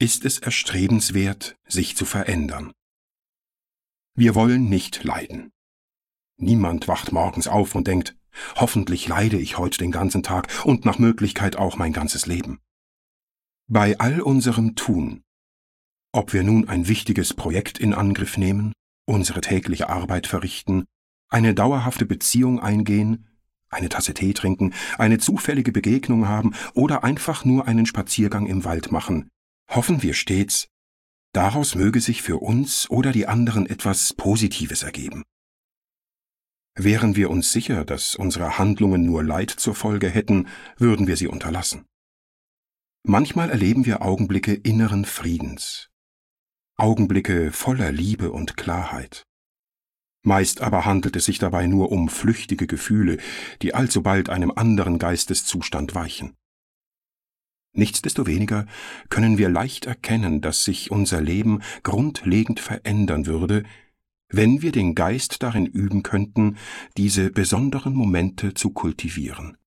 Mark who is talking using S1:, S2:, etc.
S1: ist es erstrebenswert, sich zu verändern. Wir wollen nicht leiden. Niemand wacht morgens auf und denkt, hoffentlich leide ich heute den ganzen Tag und nach Möglichkeit auch mein ganzes Leben. Bei all unserem Tun, ob wir nun ein wichtiges Projekt in Angriff nehmen, unsere tägliche Arbeit verrichten, eine dauerhafte Beziehung eingehen, eine Tasse Tee trinken, eine zufällige Begegnung haben oder einfach nur einen Spaziergang im Wald machen, hoffen wir stets, daraus möge sich für uns oder die anderen etwas Positives ergeben. Wären wir uns sicher, dass unsere Handlungen nur Leid zur Folge hätten, würden wir sie unterlassen. Manchmal erleben wir Augenblicke inneren Friedens, Augenblicke voller Liebe und Klarheit. Meist aber handelt es sich dabei nur um flüchtige Gefühle, die alsobald einem anderen Geisteszustand weichen. Nichtsdestoweniger können wir leicht erkennen, dass sich unser Leben grundlegend verändern würde, wenn wir den Geist darin üben könnten, diese besonderen Momente zu kultivieren.